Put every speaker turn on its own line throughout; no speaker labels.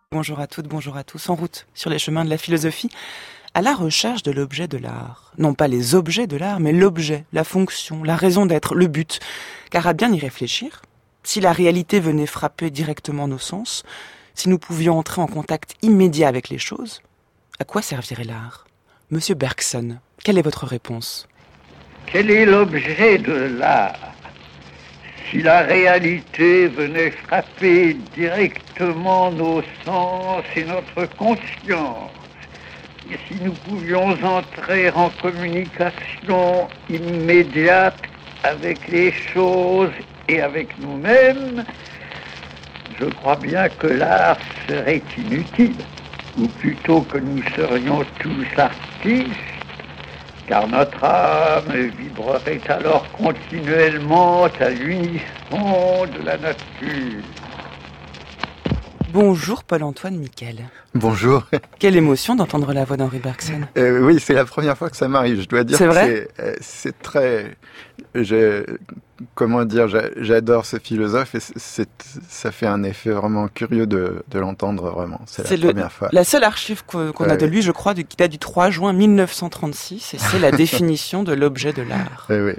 Bonjour à toutes, bonjour à tous, en route sur les chemins de la philosophie, à la recherche de l'objet de l'art. Non pas les objets de l'art, mais l'objet, la fonction, la raison d'être, le but. Car à bien y réfléchir, si la réalité venait frapper directement nos sens, si nous pouvions entrer en contact immédiat avec les choses, à quoi servirait l'art ? Monsieur Bergson, quelle est votre réponse ?
Quel est l'objet de l'art ? Si la réalité venait frapper directement nos sens et notre conscience, et si nous pouvions entrer en communication immédiate avec les choses et avec nous-mêmes, je crois bien que l'art serait inutile, ou plutôt que nous serions tous artistes, car notre âme vibrerait alors continuellement à l'unisson de la nature.
Bonjour Paul-Antoine Miquel.
Bonjour.
Quelle émotion d'entendre la voix d'Henri Bergson.
Oui, c'est la première fois que ça m'arrive. Je dois dire
c'est
que
vrai
c'est très... J'adore ce philosophe et ça fait un effet vraiment curieux de l'entendre vraiment. C'est la première fois.
La seule archive qu'on a de lui, je crois, qui date du 3 juin 1936, et c'est la définition de l'objet de l'art.
Oui.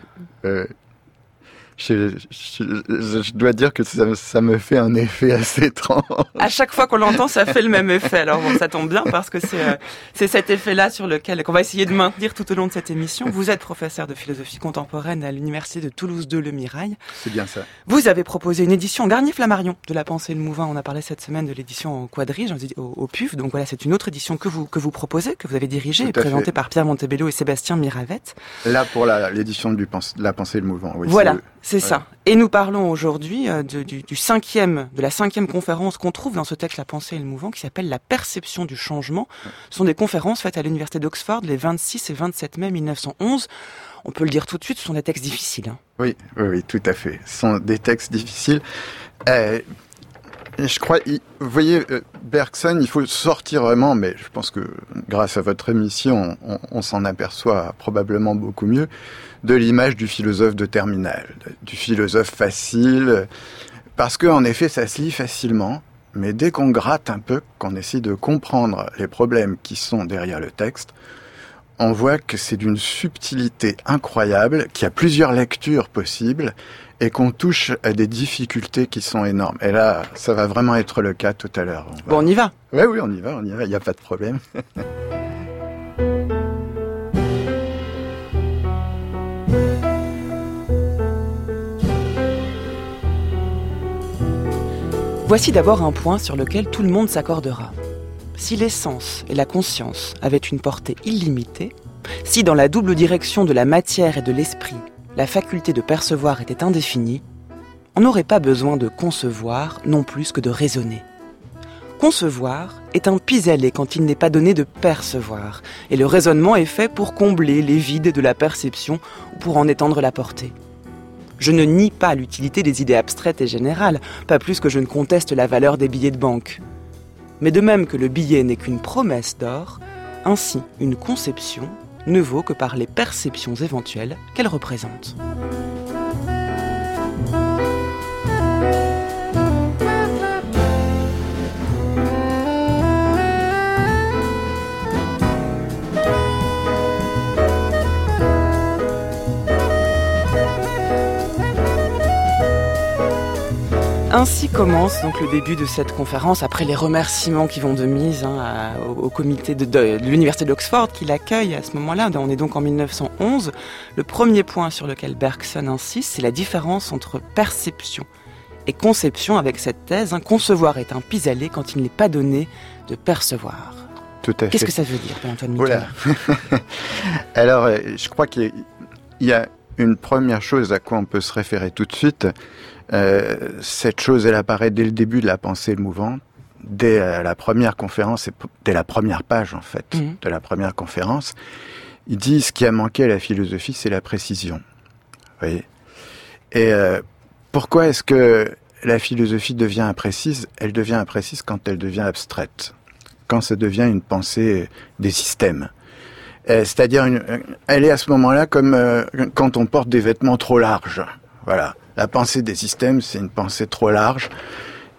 Je dois dire que ça me fait un effet assez étrange.
À chaque fois qu'on l'entend, ça fait le même effet. Alors bon, ça tombe bien parce que c'est cet effet-là qu'on va essayer de maintenir tout au long de cette émission. Vous êtes professeur de philosophie contemporaine à l'université de Toulouse 2 Le Mirail.
C'est bien ça.
Vous avez proposé une édition Garnier-Flammarion de La Pensée et le Mouvant. On a parlé cette semaine de l'édition en quadrige, au PUF. Donc voilà, c'est une autre édition que vous proposez, que vous avez dirigée et présentée par Pierre Montebello et Sébastien Miravette.
Là, pour l'édition de La Pensée et le Mouvant, oui.
Voilà. C'est ça. Et nous parlons aujourd'hui de la cinquième conférence qu'on trouve dans ce texte La Pensée et le Mouvant, qui s'appelle La perception du changement. Ce sont des conférences faites à l'université d'Oxford les 26 et 27 mai 1911. On peut le dire tout de suite, ce sont des textes difficiles. Hein.
Oui, tout à fait. Ce sont des textes difficiles. Je crois, vous voyez, Bergson, il faut sortir vraiment, mais je pense que grâce à votre émission, on s'en aperçoit probablement beaucoup mieux, de l'image du philosophe de terminale, du philosophe facile, parce que en effet, ça se lit facilement, mais dès qu'on gratte un peu, qu'on essaie de comprendre les problèmes qui sont derrière le texte, on voit que c'est d'une subtilité incroyable, qu'il y a plusieurs lectures possibles, et qu'on touche à des difficultés qui sont énormes. Et là, ça va vraiment être le cas tout à l'heure.
Bon, on y va.
Oui, on y va, il n'y a pas de problème.
Voici d'abord un point sur lequel tout le monde s'accordera. Si l'essence et la conscience avaient une portée illimitée, si dans la double direction de la matière et de l'esprit, la faculté de percevoir était indéfinie, on n'aurait pas besoin de concevoir non plus que de raisonner. Concevoir est un pis-aller quand il n'est pas donné de percevoir, et le raisonnement est fait pour combler les vides de la perception ou pour en étendre la portée. Je ne nie pas l'utilité des idées abstraites et générales, pas plus que je ne conteste la valeur des billets de banque. Mais de même que le billet n'est qu'une promesse d'or, ainsi une conception ne vaut que par les perceptions éventuelles qu'elle représente. Ainsi commence donc le début de cette conférence, après les remerciements qui vont de mise au comité de l'université d'Oxford qui l'accueille à ce moment-là. On est donc en 1911. Le premier point sur lequel Bergson insiste, c'est la différence entre perception et conception avec cette thèse. Concevoir est un pis-aller quand il n'est pas donné de percevoir.
Tout à fait.
Qu'est-ce que ça veut dire, Antoine Miquel ?
Voilà. Alors, je crois qu'il y a une première chose à quoi on peut se référer tout de suite. Cette chose, elle apparaît dès le début de La Pensée mouvante, dès la première conférence, et dès la première page en fait, de la première conférence. Il dit ce qui a manqué à la philosophie, c'est la précision. Vous voyez ? Et pourquoi est-ce que la philosophie devient imprécise ? Elle devient imprécise quand elle devient abstraite, quand ça devient une pensée des systèmes. C'est-à-dire, elle est à ce moment-là comme quand on porte des vêtements trop larges. Voilà. La pensée des systèmes, c'est une pensée trop large.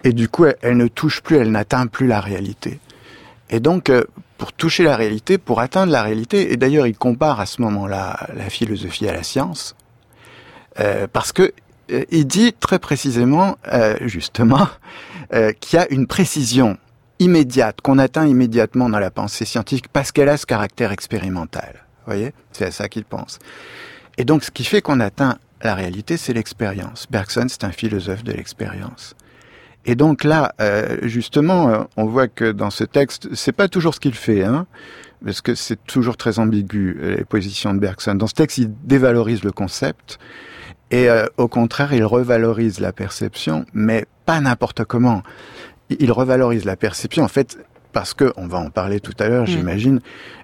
et du coup, elle ne touche plus, elle n'atteint plus la réalité. Et donc, pour toucher la réalité, pour atteindre la réalité, et d'ailleurs, il compare à ce moment-là la philosophie à la science, parce que il dit très précisément, justement, qu'il y a une précision immédiate, qu'on atteint immédiatement dans la pensée scientifique, parce qu'elle a ce caractère expérimental. Vous voyez ? C'est à ça qu'il pense. Et donc, ce qui fait qu'on atteint la réalité, c'est l'expérience. Bergson, c'est un philosophe de l'expérience. Et donc là, justement, on voit que dans ce texte, c'est pas toujours ce qu'il fait, hein, parce que c'est toujours très ambigu, les positions de Bergson. Dans ce texte, il dévalorise le concept, et au contraire, il revalorise la perception, mais pas n'importe comment. Il revalorise la perception, en fait, parce que, on va en parler tout à l'heure, j'imagine,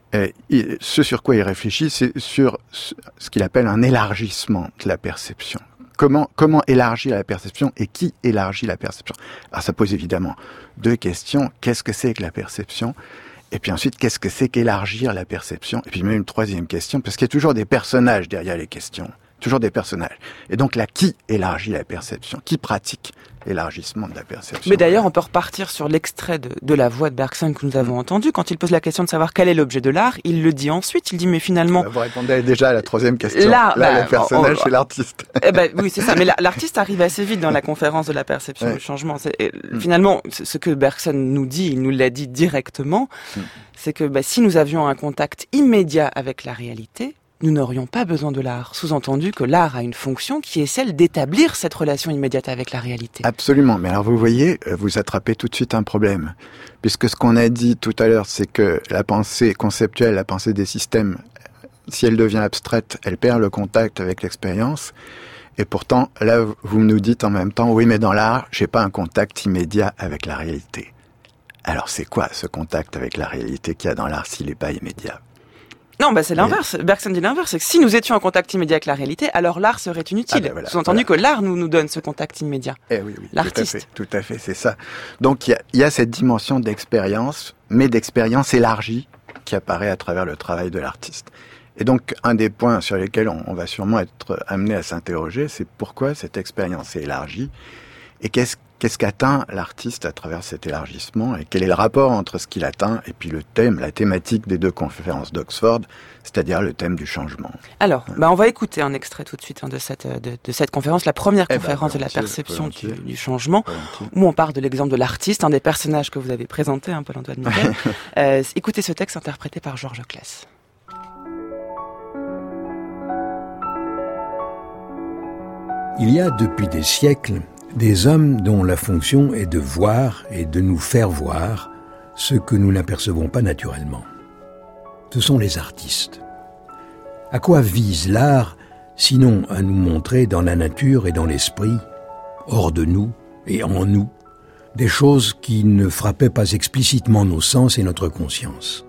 ce sur quoi il réfléchit, c'est sur ce qu'il appelle un élargissement de la perception. Comment élargir la perception et qui élargit la perception? Alors ça pose évidemment deux questions. Qu'est-ce que c'est que la perception? Et puis ensuite, qu'est-ce que c'est qu'élargir la perception? Et puis même une troisième question, parce qu'il y a toujours des personnages derrière les questions. Toujours des personnages. Et donc là, qui élargit la perception? Qui pratique l'élargissement de la perception?
Mais d'ailleurs, on peut repartir sur l'extrait de la voix de Bergson que nous avons entendu. Quand il pose la question de savoir quel est l'objet de l'art, il le dit ensuite. Il dit, mais finalement...
Vous répondez déjà à la troisième question. Là, le personnage, c'est l'artiste.
Oui, c'est ça. Mais l'artiste arrive assez vite dans la conférence de la perception du changement. Finalement, ce que Bergson nous dit, il nous l'a dit directement, c'est que si nous avions un contact immédiat avec la réalité, nous n'aurions pas besoin de l'art. Sous-entendu que l'art a une fonction qui est celle d'établir cette relation immédiate avec la réalité. Absolument.
Mais alors vous voyez, vous attrapez tout de suite un problème. Puisque ce qu'on a dit tout à l'heure, c'est que la pensée conceptuelle, la pensée des systèmes, si elle devient abstraite, elle perd le contact avec l'expérience. Et pourtant, là, vous nous dites en même temps, oui, mais dans l'art, j'ai pas un contact immédiat avec la réalité. Alors c'est quoi ce contact avec la réalité qu'il y a dans l'art s'il n'est pas immédiat?
Non, c'est l'inverse. Bergson dit l'inverse. C'est que si nous étions en contact immédiat avec la réalité, alors l'art serait inutile. Sous-entendu que l'art nous donne ce contact immédiat.
Oui, l'artiste. Tout à fait, c'est ça. Donc il y a cette dimension d'expérience, mais d'expérience élargie qui apparaît à travers le travail de l'artiste. Et donc un des points sur lesquels on va sûrement être amené à s'interroger, c'est pourquoi cette expérience est élargie et qu'est-ce qu'atteint l'artiste à travers cet élargissement et quel est le rapport entre ce qu'il atteint et puis le thème, la thématique des deux conférences d'Oxford, c'est-à-dire le thème du changement.
Alors, on va écouter un extrait tout de suite de cette conférence, la première conférence de la perception du changement, où on parle de l'exemple de l'artiste, un des personnages que vous avez présenté, Paul-Antoine Miquel. Écoutez ce texte interprété par Georges Claes.
Il y a depuis des siècles des hommes dont la fonction est de voir et de nous faire voir ce que nous n'apercevons pas naturellement. Ce sont les artistes. À quoi vise l'art, sinon à nous montrer dans la nature et dans l'esprit, hors de nous et en nous, des choses qui ne frappaient pas explicitement nos sens et notre conscience.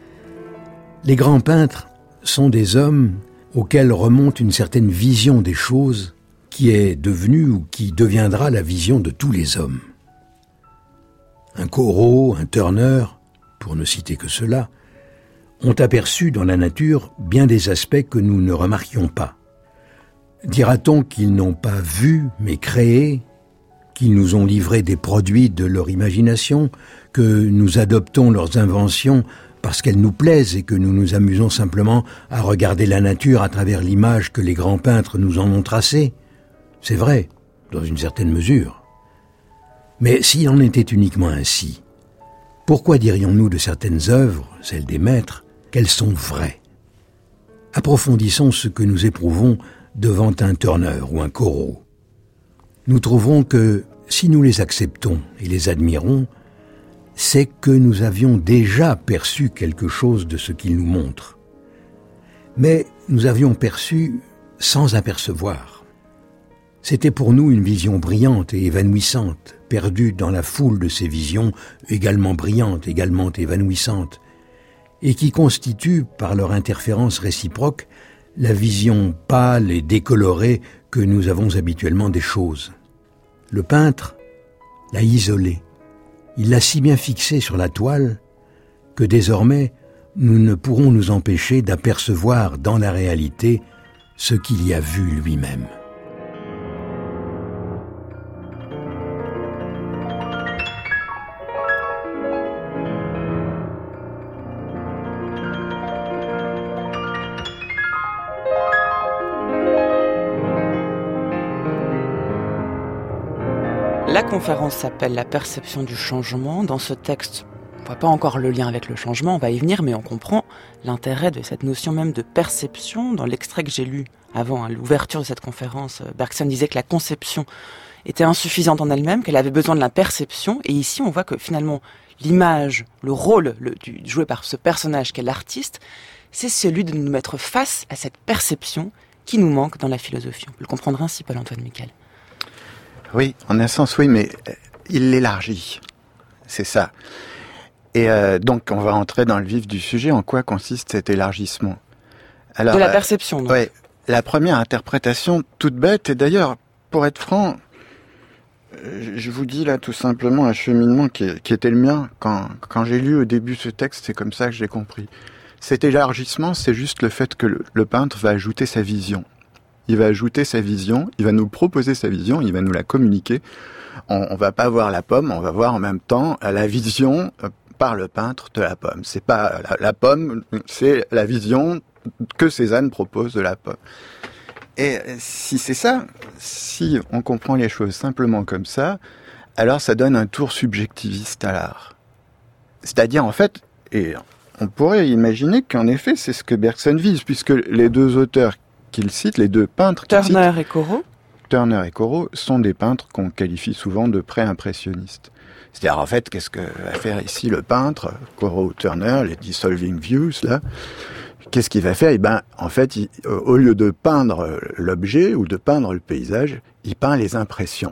Les grands peintres sont des hommes auxquels remonte une certaine vision des choses qui est devenue ou qui deviendra la vision de tous les hommes. Un Corot, un Turner, pour ne citer que cela, ont aperçu dans la nature bien des aspects que nous ne remarquions pas. Dira-t-on qu'ils n'ont pas vu mais créé, qu'ils nous ont livré des produits de leur imagination, que nous adoptons leurs inventions parce qu'elles nous plaisent et que nous nous amusons simplement à regarder la nature à travers l'image que les grands peintres nous en ont tracée? C'est vrai, dans une certaine mesure. Mais s'il en était uniquement ainsi, pourquoi dirions-nous de certaines œuvres, celles des maîtres, qu'elles sont vraies? Approfondissons ce que nous éprouvons devant un Turner ou un Corot. Nous trouverons que, si nous les acceptons et les admirons, c'est que nous avions déjà perçu quelque chose de ce qu'ils nous montrent. Mais nous avions perçu sans apercevoir. C'était pour nous une vision brillante et évanouissante, perdue dans la foule de ces visions également brillantes, également évanouissantes, et qui constituent, par leur interférence réciproque, la vision pâle et décolorée que nous avons habituellement des choses. Le peintre l'a isolée. Il l'a si bien fixée sur la toile que désormais nous ne pourrons nous empêcher d'apercevoir dans la réalité ce qu'il y a vu lui-même.
La conférence s'appelle « La perception du changement ». Dans ce texte, on ne voit pas encore le lien avec le changement, on va y venir, mais on comprend l'intérêt de cette notion même de perception. Dans l'extrait que j'ai lu avant l'ouverture de cette conférence, Bergson disait que la conception était insuffisante en elle-même, qu'elle avait besoin de la perception. Et ici, on voit que finalement, l'image, le rôle joué par ce personnage qu'est l'artiste, c'est celui de nous mettre face à cette perception qui nous manque dans la philosophie. On peut le comprendre ainsi, Paul-Antoine Miquel.
Oui, en un sens, oui, mais il l'élargit. C'est ça. Et donc, on va entrer dans le vif du sujet. En quoi consiste cet élargissement ? Alors,
de la perception, donc.
Oui. La première interprétation, toute bête, et d'ailleurs, pour être franc, je vous dis là tout simplement un cheminement qui était le mien. Quand j'ai lu au début ce texte, c'est comme ça que j'ai compris. Cet élargissement, c'est juste le fait que le peintre va ajouter sa vision. Il va ajouter sa vision, il va nous proposer sa vision, il va nous la communiquer. On va pas voir la pomme, on va voir en même temps la vision par le peintre de la pomme. C'est pas la pomme, c'est la vision que Cézanne propose de la pomme. Et si c'est ça, si on comprend les choses simplement comme ça, alors ça donne un tour subjectiviste à l'art. C'est-à-dire, en fait, et on pourrait imaginer qu'en effet, c'est ce que Bergson vise, puisque les deux auteurs qu'il cite, les deux peintres qu'il cite, Turner et Corot, sont des peintres qu'on qualifie souvent de pré-impressionnistes. C'est-à-dire, en fait, qu'est-ce que va faire ici le peintre, Corot ou Turner, les Dissolving Views, là? Qu'est-ce qu'il va faire ? Eh ben, en fait, au lieu de peindre l'objet ou de peindre le paysage, il peint les impressions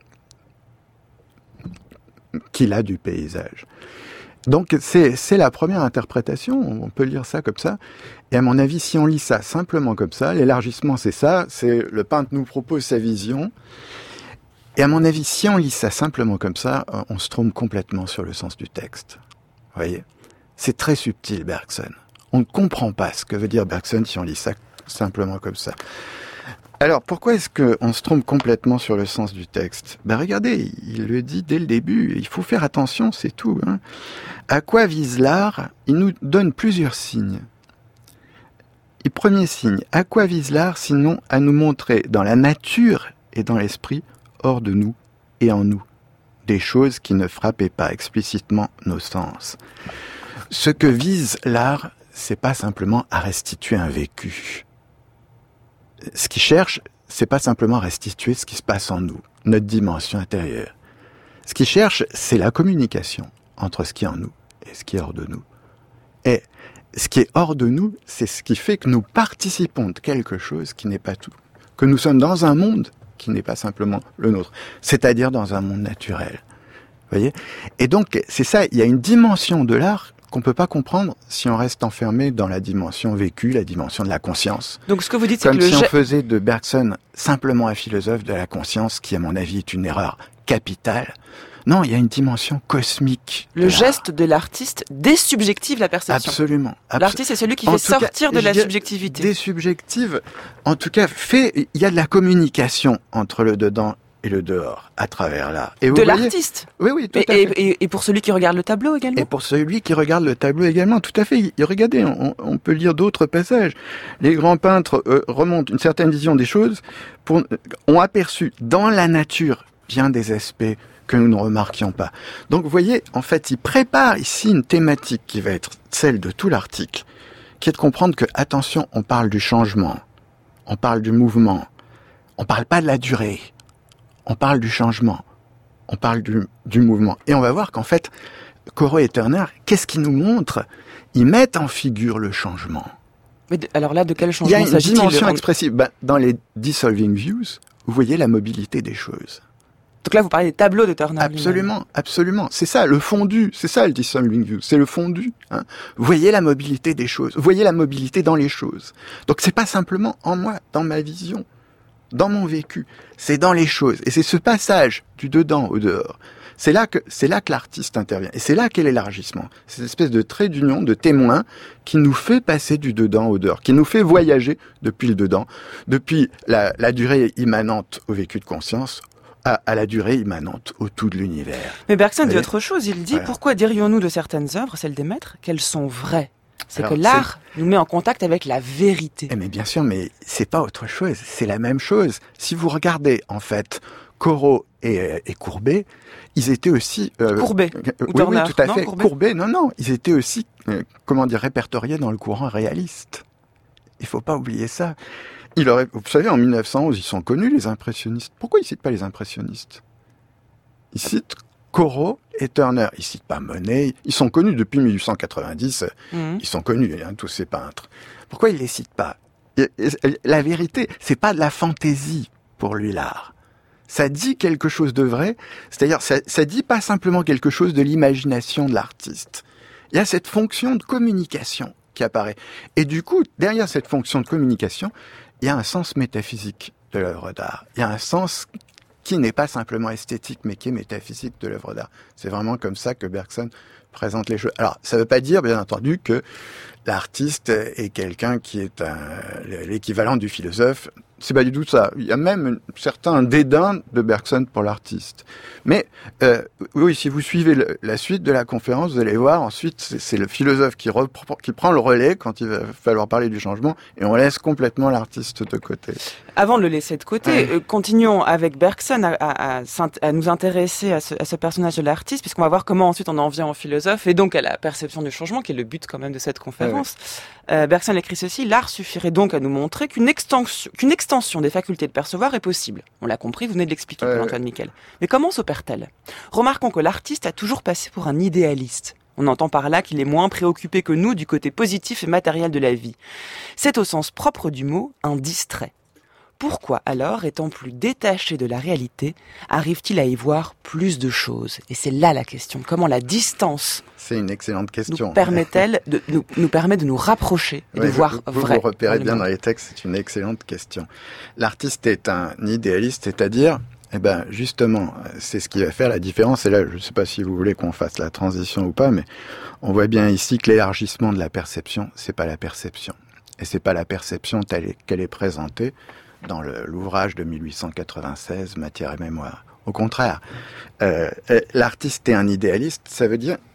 qu'il a du paysage. Donc, c'est la première interprétation, on peut lire ça comme ça. Et à mon avis, si on lit ça simplement comme ça, l'élargissement, c'est ça, c'est le peintre nous propose sa vision. Et à mon avis, si on lit ça simplement comme ça, on se trompe complètement sur le sens du texte. Vous voyez ? C'est très subtil, Bergson. On ne comprend pas ce que veut dire Bergson si on lit ça simplement comme ça. Alors, pourquoi est-ce qu'on se trompe complètement sur le sens du texte ? Ben regardez, il le dit dès le début, il faut faire attention, c'est tout. Hein. À quoi vise l'art ? Il nous donne plusieurs signes. Et premier signe, à quoi vise l'art sinon à nous montrer dans la nature et dans l'esprit, hors de nous et en nous, des choses qui ne frappaient pas explicitement nos sens. Ce que vise l'art, c'est pas simplement à restituer un vécu. Ce qu'il cherche, c'est pas simplement à restituer ce qui se passe en nous, notre dimension intérieure. Ce qu'il cherche, c'est la communication entre ce qui est en nous et ce qui est hors de nous. Et ce qui est hors de nous, c'est ce qui fait que nous participons de quelque chose qui n'est pas tout. Que nous sommes dans un monde qui n'est pas simplement le nôtre, c'est-à-dire dans un monde naturel. Vous voyez ? Et donc, c'est ça, il y a une dimension de l'art qu'on ne peut pas comprendre si on reste enfermé dans la dimension vécue, la dimension de la conscience.
Donc ce que vous dites, c'est
comme
que
si on faisait de Bergson simplement un philosophe de la conscience, qui à mon avis est une erreur capitale. Non, il y a une dimension cosmique.
Le geste de l'artiste désubjective la perception.
Absolument.
L'artiste est celui qui fait sortir de la subjectivité.
Désubjective, en tout cas, il y a de la communication entre le dedans et le dehors, à travers l'art. Et
de l'artiste.
Oui, tout à fait.
Et pour celui qui regarde le tableau également.
Et pour celui qui regarde le tableau également, tout à fait. Regardez, on peut lire d'autres passages. Les grands peintres remontent une certaine vision des choses, ont aperçu dans la nature bien des aspects que nous ne remarquions pas. Donc vous voyez, en fait, il prépare ici une thématique qui va être celle de tout l'article, qui est de comprendre que, attention, on parle du changement, on parle du mouvement, on parle pas de la durée. On parle du changement, on parle du mouvement. Et on va voir qu'en fait, Corot et Turner, qu'est-ce qu'ils nous montrent ? Ils mettent en figure le changement.
Mais alors là, de quel changement s'agit-il ?
Il y a une dimension expressive. Dans les Dissolving Views, vous voyez la mobilité des choses.
Donc là, vous parlez des tableaux de Turner.
Absolument, absolument. C'est ça, le fondu. C'est ça, le Dissolving Views. C'est le fondu. Hein. Vous voyez la mobilité des choses. Vous voyez la mobilité dans les choses. Donc c'est pas simplement en moi, dans ma vision. Dans mon vécu, c'est dans les choses. Et c'est ce passage du dedans au dehors. C'est là que l'artiste intervient. Et c'est là qu'est l'élargissement. C'est cette espèce de trait d'union, de témoin, qui nous fait passer du dedans au dehors, qui nous fait voyager depuis le dedans, depuis la durée immanente au vécu de conscience, à la durée immanente au tout de l'univers.
Mais Bergson dit autre chose. Il dit, voilà. Pourquoi dirions-nous de certaines œuvres, celles des maîtres, qu'elles sont vraies ? C'est que l'art nous met en contact avec la vérité.
Mais bien sûr, mais c'est pas autre chose, c'est la même chose. Si vous regardez, en fait, Corot et Courbet, ils étaient aussi...
Courbet ou
oui, tout à fait.
Courbet,
non, ils étaient aussi, répertoriés dans le courant réaliste. Il faut pas oublier ça. Vous savez, en 1911, ils sont connus, les impressionnistes. Pourquoi ils citent pas les impressionnistes? Ils citent Corot et Turner. Ils citent pas Monet. Ils sont connus depuis 1890. Ils sont connus, tous ces peintres. Pourquoi ils les citent pas? La vérité, c'est pas de la fantaisie pour lui, l'art. Ça dit quelque chose de vrai, c'est-à-dire ça dit pas simplement quelque chose de l'imagination de l'artiste. Il y a cette fonction de communication qui apparaît. Et du coup, derrière cette fonction de communication, il y a un sens métaphysique de l'œuvre d'art. Il y a un sens qui n'est pas simplement esthétique, mais qui est métaphysique de l'œuvre d'art. C'est vraiment comme ça que Bergson présente les choses. Alors, ça ne veut pas dire, bien entendu, que l'artiste est quelqu'un qui est l'équivalent du philosophe. C'est pas du tout ça. Il y a même un certain dédain de Bergson pour l'artiste. Mais oui, si vous suivez la suite de la conférence, vous allez voir, ensuite, c'est le philosophe qui prend le relais quand il va falloir parler du changement, et on laisse complètement l'artiste de côté.
Avant de le laisser de côté, continuons avec Bergson à nous intéresser à ce personnage de l'artiste, puisqu'on va voir comment ensuite on en vient au philosophe, et donc à la perception du changement, qui est le but quand même de cette conférence. Bergson écrit ceci: l'art suffirait donc à nous montrer qu'une extension des facultés de percevoir est possible. On l'a compris, vous venez de l'expliquer, Paul-Antoine Miquel. Mais comment s'opère-t-elle? Remarquons que l'artiste a toujours passé pour un idéaliste. On entend par là qu'il est moins préoccupé que nous du côté positif et matériel de la vie. C'est au sens propre du mot un distrait. Pourquoi alors, étant plus détaché de la réalité, arrive-t-il à y voir plus de choses? Et c'est là la question. Comment la distance
c'est une excellente question.
nous permet de nous rapprocher et de voir vrai?
Vous repérez bien dans les textes, c'est une excellente question. L'artiste est un idéaliste, c'est-à-dire, justement, c'est ce qui va faire la différence. Et là, je ne sais pas si vous voulez qu'on fasse la transition ou pas, mais on voit bien ici que l'élargissement de la perception, c'est pas la perception. Et c'est pas la perception telle qu'elle est présentée dans l'ouvrage de 1896, Matière et mémoire. Au contraire, l'artiste est un idéaliste, ça veut dire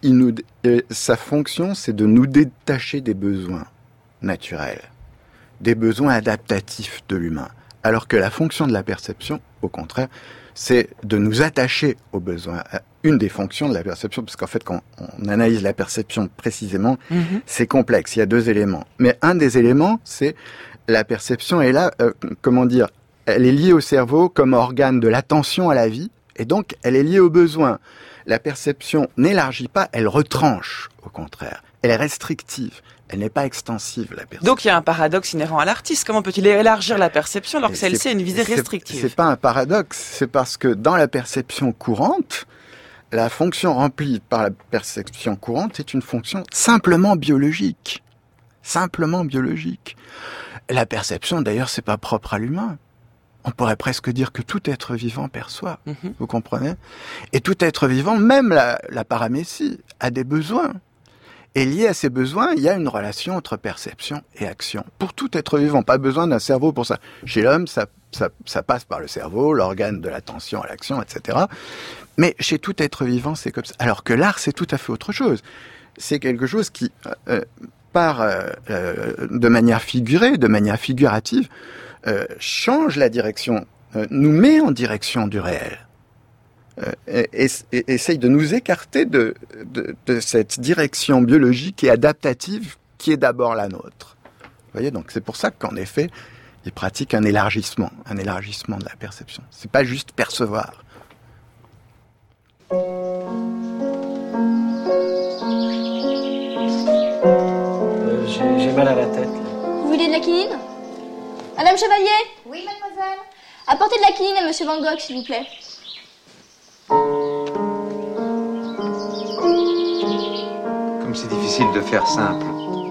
sa fonction, c'est de nous détacher des besoins naturels, des besoins adaptatifs de l'humain. Alors que la fonction de la perception, au contraire, c'est de nous attacher aux besoins. Une des fonctions de la perception, parce qu'en fait, quand on analyse la perception précisément, c'est complexe, il y a deux éléments. Mais un des éléments, c'est la perception est là, elle est liée au cerveau comme organe de l'attention à la vie, et donc elle est liée aux besoins. La perception n'élargit pas, elle retranche, au contraire. Elle est restrictive, elle n'est pas extensive, la perception.
Donc il y a un paradoxe inhérent à l'artiste. Comment peut-il élargir la perception alors que celle-ci a une visée restrictive?
C'est pas un paradoxe, c'est parce que dans la perception courante, la fonction remplie par la perception courante est une fonction simplement biologique. Simplement biologique. La perception, d'ailleurs, c'est pas propre à l'humain. On pourrait presque dire que tout être vivant perçoit, vous comprenez? Et tout être vivant, même la paramécie, a des besoins. Et lié à ces besoins, il y a une relation entre perception et action. Pour tout être vivant, pas besoin d'un cerveau pour ça. Chez l'homme, ça passe par le cerveau, l'organe de l'attention à l'action, etc. Mais chez tout être vivant, c'est comme ça. Alors que l'art, c'est tout à fait autre chose. C'est quelque chose qui... de manière figurée, de manière figurative, change la direction, nous met en direction du réel, et essaye de nous écarter de cette direction biologique et adaptative qui est d'abord la nôtre. Vous voyez, donc c'est pour ça qu'en effet, il pratique un élargissement de la perception. C'est pas juste percevoir.
J'ai mal à la tête.
Vous voulez de la quinine? Madame Chevalier?
Oui, mademoiselle.
Apportez de la quinine à Monsieur Van Gogh, s'il vous plaît.
Comme c'est difficile de faire simple.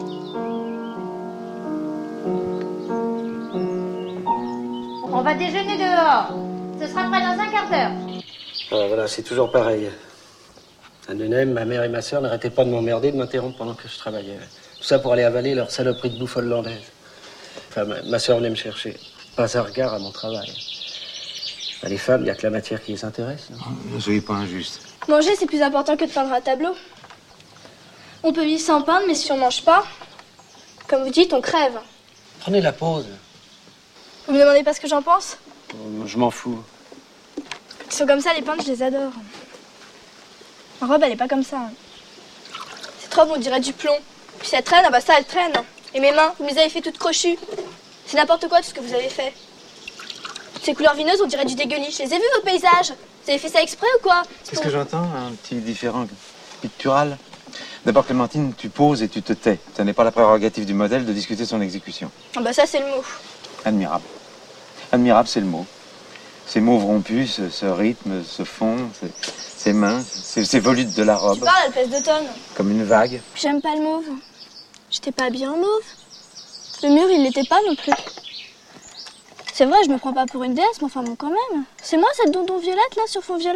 On va déjeuner dehors. Ce sera prêt dans un quart d'heure.
Voilà, c'est toujours pareil. À Nenem, ma mère et ma sœur n'arrêtaient pas de m'emmerder, de m'interrompre pendant que je travaillais. Tout ça pour aller avaler leur saloperie de bouffe hollandaise. Enfin, ma sœur venait me chercher. Pas un regard à mon travail. Les femmes, il n'y a que la matière qui les intéresse.
Ne soyez pas injuste.
Manger, c'est plus important que de peindre un tableau. On peut vivre sans peindre, mais si on mange pas, comme vous dites, on crève.
Prenez la pause.
Vous me demandez pas ce que j'en pense?
Je m'en fous.
Ils sont comme ça, les peintres, je les adore. Ma robe, elle est pas comme ça. Cette robe, on dirait du plomb. Puis ça traîne, ah bah ça, elle traîne. Et mes mains, vous me les avez fait toutes crochues. C'est n'importe quoi tout ce que vous avez fait. Ces couleurs vineuses, on dirait du dégueulis. Je les ai vues, vos paysages. Vous avez fait ça exprès ou quoi?
Qu'est-ce que j'entends? Un petit différent pictural. D'abord, Clémentine, tu poses et tu te tais. Ce n'est pas la prérogative du modèle de discuter son exécution.
Ah bah ça, c'est le mot.
Admirable. Admirable, c'est le mot. Ces mauves rompus, ce rythme, ce fond, ces mains, ces volutes de la robe.
Tu parles, elle pèse 2 tonnes.
Comme une vague.
J'aime pas le mauve. J'étais pas bien en mauve. Le mur, il l'était pas non plus. C'est vrai, je me prends pas pour une déesse, mais enfin bon, quand même. C'est moi, cette dondon violette, là, sur fond violet?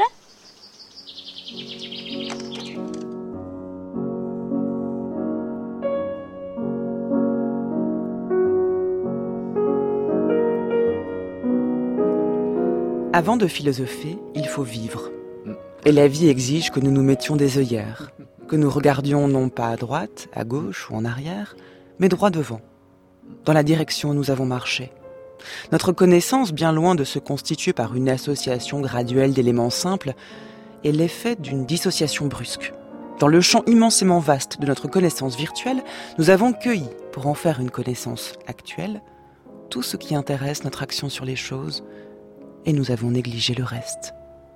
Avant de philosopher, il faut vivre. Et la vie exige que nous nous mettions des œillères, que nous regardions non pas à droite, à gauche ou en arrière, mais droit devant, dans la direction où nous avons marché. Notre connaissance, bien loin de se constituer par une association graduelle d'éléments simples, est l'effet d'une dissociation brusque. Dans le champ immensément vaste de notre connaissance virtuelle, nous avons cueilli, pour en faire une connaissance actuelle, tout ce qui intéresse notre action sur les choses, et nous avons négligé le reste.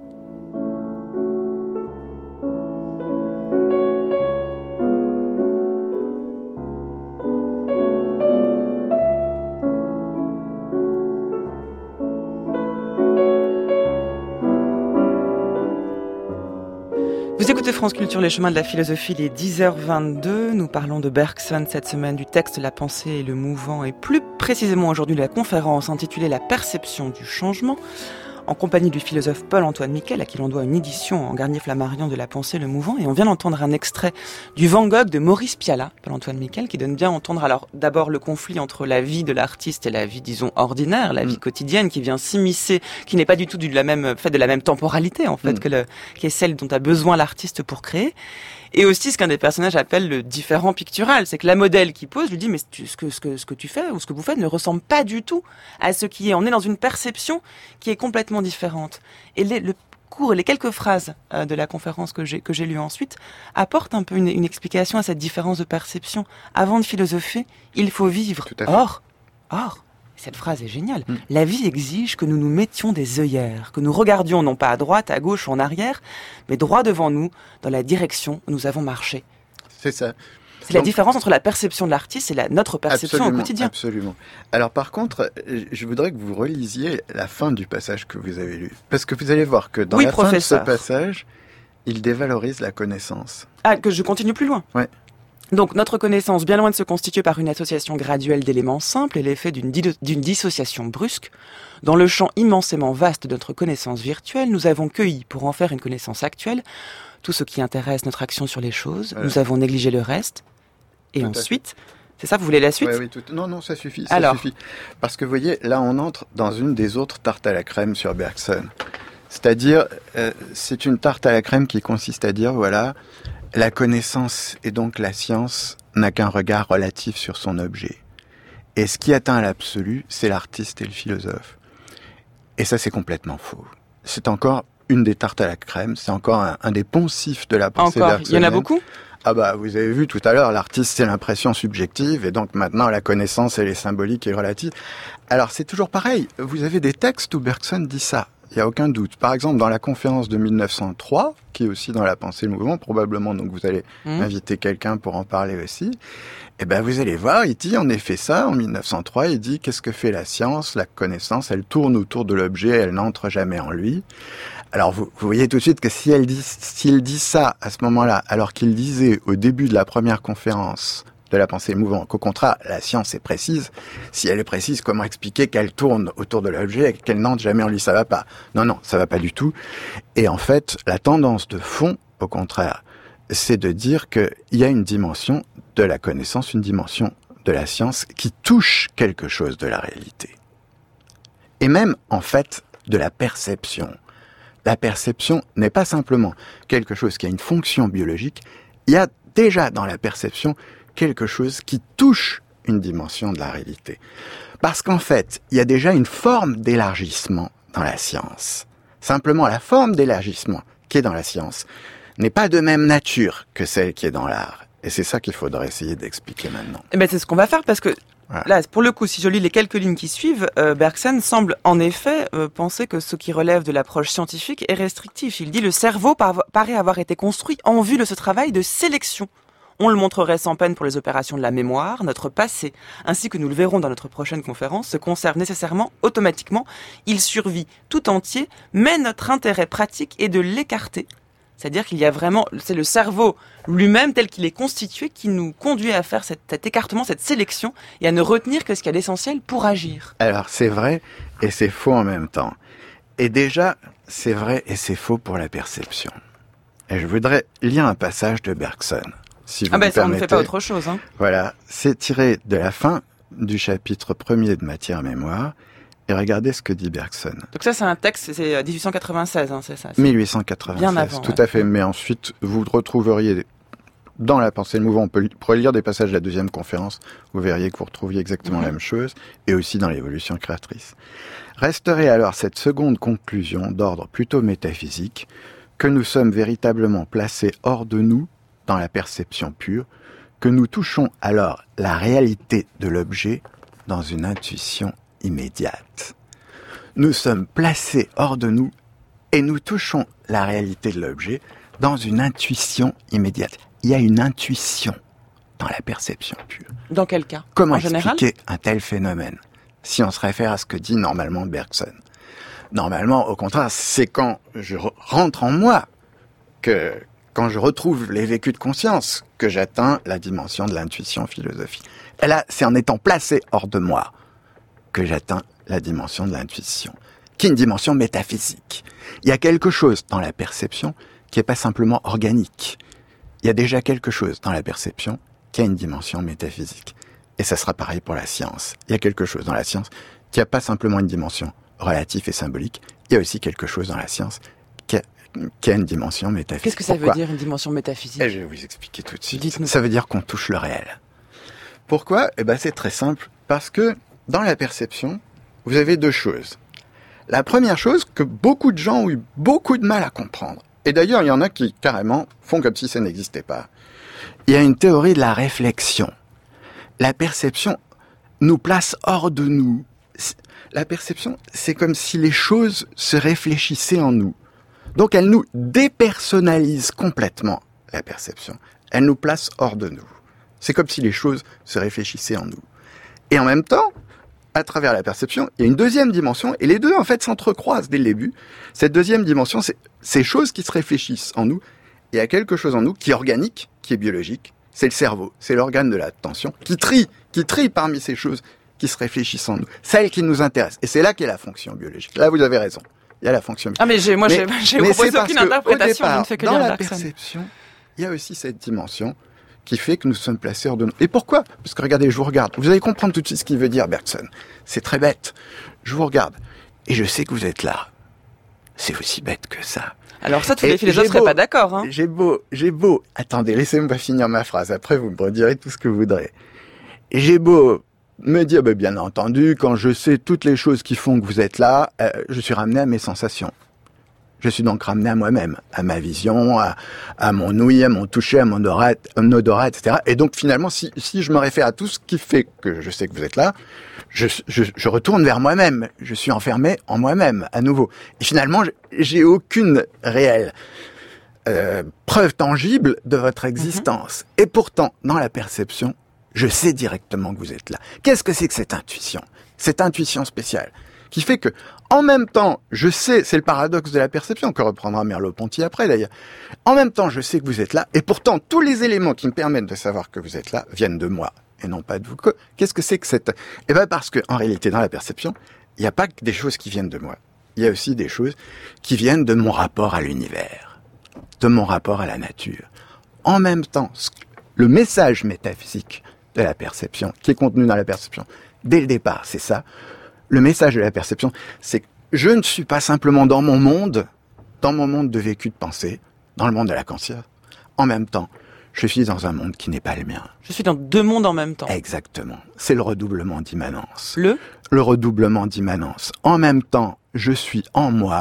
Vous écoutez France Culture, les chemins de la philosophie, il est 10h22. Nous parlons de Bergson cette semaine, du texte La pensée et le mouvant, et plus précisément aujourd'hui de la conférence intitulée La perception du changement, en compagnie du philosophe Paul-Antoine Miquel, à qui l'on doit une édition en Garnier Flammarion de La pensée et le mouvant. Et on vient d'entendre un extrait du Van Gogh de Maurice Pialat, Paul-Antoine Miquel, qui donne bien entendre alors d'abord le conflit entre la vie de l'artiste et la vie, disons, ordinaire, la vie quotidienne, qui vient s'immiscer, qui n'est pas du tout de la même temporalité, en fait, qui est celle dont a besoin l'artiste pour créer. Et aussi ce qu'un des personnages appelle le différent pictural, c'est que la modèle qui pose lui dit mais ce que tu fais ou ce que vous faites ne ressemble pas du tout à ce qui est. On est dans une perception qui est complètement différente. Et le cours et les quelques phrases de la conférence que j'ai lue ensuite apportent un peu une explication à cette différence de perception. Avant de philosopher, il faut vivre. Or, cette phrase est géniale. La vie exige que nous nous mettions des œillères, que nous regardions non pas à droite, à gauche ou en arrière, mais droit devant nous, dans la direction où nous avons marché.
C'est ça.
C'est la différence entre la perception de l'artiste et notre perception au quotidien.
Absolument. Alors par contre, je voudrais que vous relisiez la fin du passage que vous avez lu. Parce que vous allez voir que dans la fin de ce passage, il dévalorise la connaissance.
Ah, que je continue plus loin.
Ouais.
Donc, notre connaissance, bien loin de se constituer par une association graduelle d'éléments simples, est l'effet d'une dissociation brusque. Dans le champ immensément vaste de notre connaissance virtuelle, nous avons cueilli, pour en faire une connaissance actuelle, tout ce qui intéresse notre action sur les choses. Voilà. Nous avons négligé le reste. Et ensuite, c'est ça, vous voulez la suite?
Oui, non, ça suffit. Ça suffit. Parce que vous voyez, là, on entre dans une des autres tartes à la crème sur Bergson. C'est-à-dire, c'est une tarte à la crème qui consiste à dire, voilà, la connaissance et donc la science n'a qu'un regard relatif sur son objet. Et ce qui atteint l'absolu, c'est l'artiste et le philosophe. Et ça, c'est complètement faux. C'est encore une des tartes à la crème, c'est encore un des poncifs de la pensée bergsonienne.
Il y en a beaucoup ?
Ah bah, vous avez vu tout à l'heure, l'artiste, c'est l'impression subjective, et donc maintenant, la connaissance, elle est symbolique et relative. Alors, c'est toujours pareil. Vous avez des textes où Bergson dit ça. Il n'y a aucun doute. Par exemple, dans la conférence de 1903, qui est aussi dans la pensée et le mouvement, probablement, donc vous allez inviter quelqu'un pour en parler aussi, et ben vous allez voir, il dit en effet ça, en 1903, il dit qu'est-ce que fait la science, la connaissance, elle tourne autour de l'objet, elle n'entre jamais en lui. Alors vous voyez tout de suite que s'il dit ça à ce moment-là, alors qu'il disait au début de la première conférence de la pensée et le mouvement, qu'au contraire, la science est précise. Si elle est précise, comment expliquer qu'elle tourne autour de l'objet et qu'elle n'entre jamais en lui? Ça va pas. Non, ça va pas du tout. Et en fait, la tendance de fond, au contraire, c'est de dire qu'il y a une dimension de la connaissance, une dimension de la science qui touche quelque chose de la réalité. Et même, en fait, de la perception. La perception n'est pas simplement quelque chose qui a une fonction biologique. Il y a déjà dans la perception quelque chose qui touche une dimension de la réalité. Parce qu'en fait, il y a déjà une forme d'élargissement dans la science. Simplement, la forme d'élargissement qui est dans la science n'est pas de même nature que celle qui est dans l'art. Et c'est ça qu'il faudrait essayer d'expliquer maintenant.
Eh ben, c'est ce qu'on va faire parce que
Voilà.
là, pour le coup, si je lis les quelques lignes qui suivent, Bergson semble en effet penser que ce qui relève de l'approche scientifique est restrictif. Il dit le cerveau paraît avoir été construit en vue de ce travail de sélection. On le montrerait sans peine pour les opérations de la mémoire. Notre passé, ainsi que nous le verrons dans notre prochaine conférence, se conserve nécessairement, automatiquement. Il survit tout entier, mais notre intérêt pratique est de l'écarter. C'est-à-dire qu'il y a vraiment, c'est le cerveau lui-même tel qu'il est constitué qui nous conduit à faire cet écartement, cette sélection, et à ne retenir que ce qu'il y a d'essentiel pour agir.
Alors, c'est vrai et c'est faux en même temps. Et déjà, c'est vrai et c'est faux pour la perception. Et je voudrais lire un passage de Bergson, si vous me
Ça, on ne
permettez.
fait pas autre chose, hein.
Voilà, c'est tiré de la fin du chapitre 1er de Matière-Mémoire. Et regardez ce que dit Bergson.
Donc ça, c'est un texte, c'est 1896, hein, c'est ça.
1896,
bien avant,
tout
ouais.
à fait. Mais ensuite, vous retrouveriez dans la pensée de mouvement, on pourrait lire des passages de la deuxième conférence, vous verriez que vous retrouviez exactement la même chose, et aussi dans l'évolution créatrice. Resterait alors cette seconde conclusion d'ordre plutôt métaphysique, que nous sommes véritablement placés hors de nous, dans la perception pure, que nous touchons alors la réalité de l'objet dans une intuition immédiate. Nous sommes placés hors de nous et nous touchons la réalité de l'objet dans une intuition immédiate. Il y a une intuition dans la perception pure.
Dans quel cas?
Comment
en général
expliquer un tel phénomène si on se réfère à ce que dit normalement Bergson? Normalement, au contraire, c'est quand je rentre en moi, quand je retrouve les vécus de conscience, que j'atteins la dimension de l'intuition philosophique. Et là, c'est en étant placé hors de moi que j'atteins la dimension de l'intuition, qui est une dimension métaphysique. Il y a quelque chose dans la perception qui n'est pas simplement organique. Il y a déjà quelque chose dans la perception qui a une dimension métaphysique. Et ça sera pareil pour la science. Il y a quelque chose dans la science qui n'a pas simplement une dimension relative et symbolique. Il y a aussi quelque chose dans la science qui a une dimension métaphysique.
Qu'est-ce que ça
Pourquoi
veut dire, une dimension métaphysique?
Et je vais vous expliquer tout de suite.
Dites-nous.
Ça veut dire qu'on touche le réel. Pourquoi? C'est très simple. Parce que dans la perception, vous avez deux choses. La première chose que beaucoup de gens ont eu beaucoup de mal à comprendre, et d'ailleurs il y en a qui carrément font comme si ça n'existait pas, il y a une théorie de la réflexion. La perception nous place hors de nous. La perception, c'est comme si les choses se réfléchissaient en nous. Donc elle nous dépersonnalise complètement, la perception. Elle nous place hors de nous. C'est comme si les choses se réfléchissaient en nous. Et en même temps, à travers la perception, il y a une deuxième dimension, et les deux, en fait, s'entrecroisent dès le début. Cette deuxième dimension, c'est ces choses qui se réfléchissent en nous. Il y a quelque chose en nous qui est organique, qui est biologique. C'est le cerveau, c'est l'organe de l'attention, qui trie parmi ces choses qui se réfléchissent en nous. Celles qui nous intéressent. Et c'est là qu'est la fonction biologique. Là, vous avez raison. Il y a la fonction biologique.
Ah, mais j'ai proposé aucune interprétation, je ne fais que
dans
lire
la
Bergson.
perception, il y a aussi cette dimension qui fait que nous sommes placés hors de nous. Et pourquoi? Parce que regardez, je vous regarde. Vous allez comprendre tout de suite ce qu'il veut dire, Bergson. C'est très bête. Je vous regarde. Et je sais que vous êtes là. C'est aussi bête que ça.
Alors ça, tous les philosophes seraient pas d'accord, hein.
J'ai beau. Attendez, laissez-moi finir ma phrase. Après, vous me redirez tout ce que vous voudrez. Et j'ai beau me dire, bien entendu, quand je sais toutes les choses qui font que vous êtes là, je suis ramené à mes sensations. Je suis donc ramené à moi-même, à ma vision, à mon ouïe, à mon toucher, à mon odorat, etc. Et donc finalement, si je me réfère à tout ce qui fait que je sais que vous êtes là, je retourne vers moi-même. Je suis enfermé en moi-même, à nouveau. Et finalement, j'ai aucune réelle preuve tangible de votre existence. Et pourtant, dans la perception, je sais directement que vous êtes là. Qu'est-ce que c'est que cette intuition? Cette intuition spéciale qui fait que, en même temps, je sais, c'est le paradoxe de la perception que reprendra Merleau-Ponty après d'ailleurs. En même temps, je sais que vous êtes là, et pourtant, tous les éléments qui me permettent de savoir que vous êtes là viennent de moi, et non pas de vous. Qu'est-ce que c'est que cette... parce que, en réalité, dans la perception, il n'y a pas que des choses qui viennent de moi. Il y a aussi des choses qui viennent de mon rapport à l'univers, de mon rapport à la nature. En même temps, le message métaphysique de la perception, qui est contenu dans la perception, dès le départ, c'est ça. Le message de la perception, c'est que je ne suis pas simplement dans mon monde de vécu de pensée, dans le monde de la conscience. En même temps, je suis dans un monde qui n'est pas le mien.
Je suis dans deux mondes en même temps.
Exactement. C'est le redoublement d'immanence.
Le
redoublement d'immanence. En même temps, je suis en moi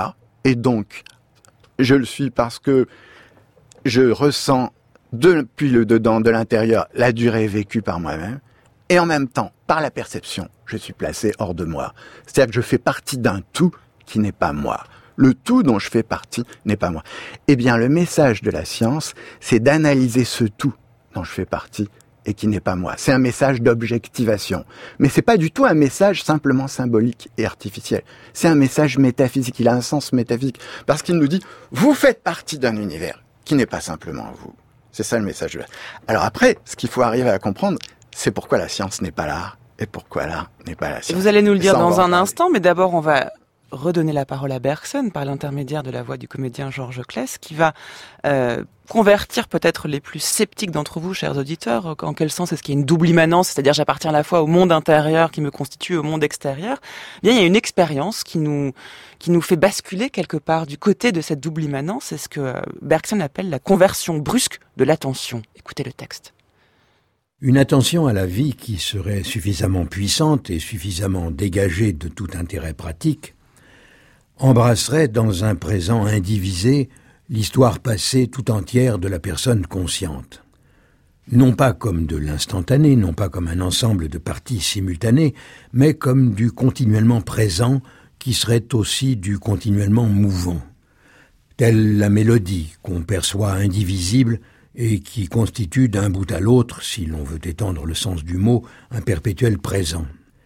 Et donc, je le suis parce que je ressens depuis le dedans, de l'intérieur, la durée vécue par moi-même. Et en même temps, par la perception, je suis placé hors de moi. C'est-à-dire que je fais partie d'un tout qui n'est pas moi. Le tout dont je fais partie n'est pas moi. Eh bien, le message de la science, c'est d'analyser ce tout dont je fais partie et qui n'est pas moi. C'est un message d'objectivation. Mais c'est pas du tout un message simplement symbolique et artificiel. C'est un message métaphysique. Il a un sens métaphysique. Parce qu'il nous dit, vous faites partie d'un univers qui n'est pas simplement vous. C'est ça le message. Alors après, ce qu'il faut arriver à comprendre, c'est pourquoi la science n'est pas l'art et pourquoi l'art n'est pas la science.
Vous allez nous le dire dans un instant, mais d'abord on va redonner la parole à Bergson par l'intermédiaire de la voix du comédien Georges Claes, qui va convertir peut-être les plus sceptiques d'entre vous, chers auditeurs. En quel sens est-ce qu'il y a une double immanence, c'est-à-dire j'appartiens à la fois au monde intérieur qui me constitue, au monde extérieur. Eh bien, il y a une expérience qui nous fait basculer quelque part du côté de cette double immanence. C'est ce que Bergson appelle la conversion brusque de l'attention. Écoutez le texte.
Une attention à la vie qui serait suffisamment puissante et suffisamment dégagée de tout intérêt pratique embrasserait dans un présent indivisé l'histoire passée tout entière de la personne consciente. Non pas comme de l'instantané, non pas comme un ensemble de parties simultanées, mais comme du continuellement présent qui serait aussi du continuellement mouvant. Telle la mélodie qu'on perçoit indivisible et qui constitue d'un bout à l'autre, si l'on veut étendre le sens du mot, un perpétuel présent.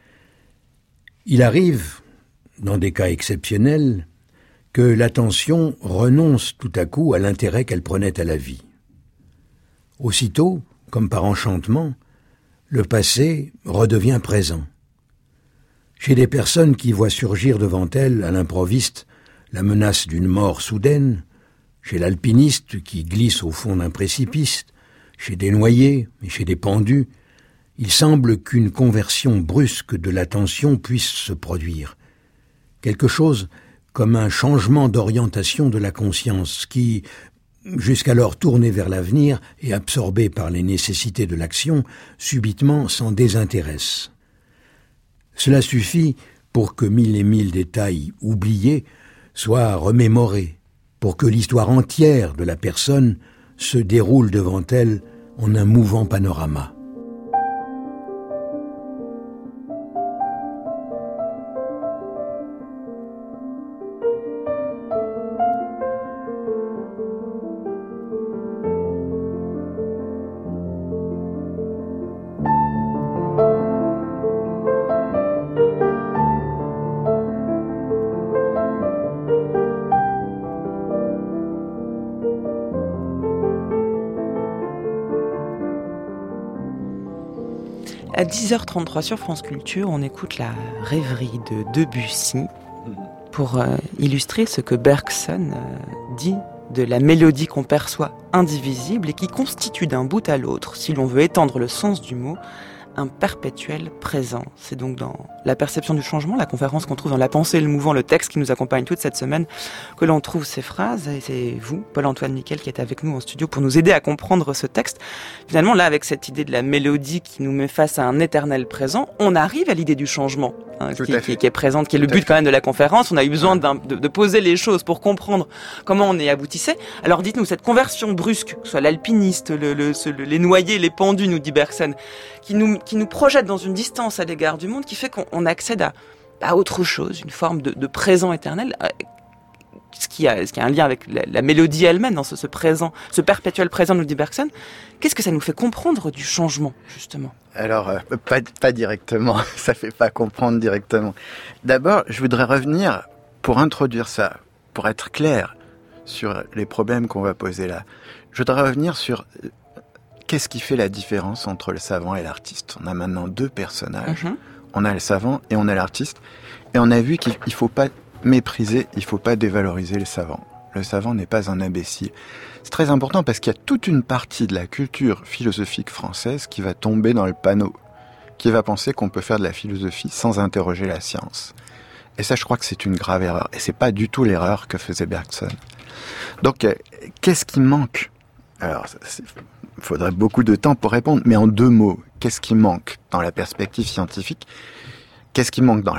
Il arrive, dans des cas exceptionnels, que l'attention renonce tout à coup à l'intérêt qu'elle prenait à la vie. Aussitôt, comme par enchantement, le passé redevient présent. Chez des personnes qui voient surgir devant elles, à l'improviste, la menace d'une mort soudaine, chez l'alpiniste qui glisse au fond d'un précipice, chez des noyés et chez des pendus, il semble qu'une conversion brusque de l'attention puisse se produire. Quelque chose comme un changement d'orientation de la conscience qui, jusqu'alors tournée vers l'avenir et absorbée par les nécessités de l'action, subitement s'en désintéresse. Cela suffit pour que 1000 et 1000 détails oubliés soient remémorés, pour que l'histoire entière de la personne se déroule devant elle en un mouvant panorama.
À 10h33 sur France Culture, on écoute la rêverie de Debussy pour illustrer ce que Bergson dit de la mélodie qu'on perçoit indivisible et qui constitue d'un bout à l'autre, si l'on veut étendre le sens du mot, un perpétuel présent. C'est donc dans La perception du changement, la conférence qu'on trouve dans La pensée et le mouvement, le texte qui nous accompagne toute cette semaine, que l'on trouve ces phrases. Et c'est vous, Paul-Antoine Miquel, qui êtes avec nous en studio pour nous aider à comprendre ce texte. Finalement, là, avec cette idée de la mélodie qui nous met face à un éternel présent, on arrive à l'idée du changement, qui est présente, qui est le but quand même de la conférence. On a eu besoin de poser les choses pour comprendre comment on y aboutissait. Alors dites-nous, cette conversion brusque, que ce soit l'alpiniste, les noyés, les pendus, nous dit Bergson, qui nous projette dans une distance à l'égard du monde, qui fait qu'on accède à autre chose, une forme de présent éternel, ce qui a un lien avec la mélodie elle-même, dans ce présent, ce perpétuel présent, nous dit Bergson. Qu'est-ce que ça nous fait comprendre du changement, justement ?
Alors, pas directement, ça fait pas comprendre directement. D'abord, je voudrais revenir, pour introduire ça, pour être clair sur les problèmes qu'on va poser là, je voudrais revenir sur qu'est-ce qui fait la différence entre le savant et l'artiste. On a maintenant deux personnages. On a le savant et on a l'artiste. Et on a vu qu'il ne faut pas mépriser, il ne faut pas dévaloriser le savant. Le savant n'est pas un imbécile. C'est très important parce qu'il y a toute une partie de la culture philosophique française qui va tomber dans le panneau, qui va penser qu'on peut faire de la philosophie sans interroger la science. Et ça, je crois que c'est une grave erreur. Et c'est pas du tout l'erreur que faisait Bergson. Donc, qu'est-ce qui manque ? Alors, il faudrait beaucoup de temps pour répondre, mais en deux mots, qu'est-ce qui manque dans la perspective scientifique ? Qu'est-ce qui manque dans la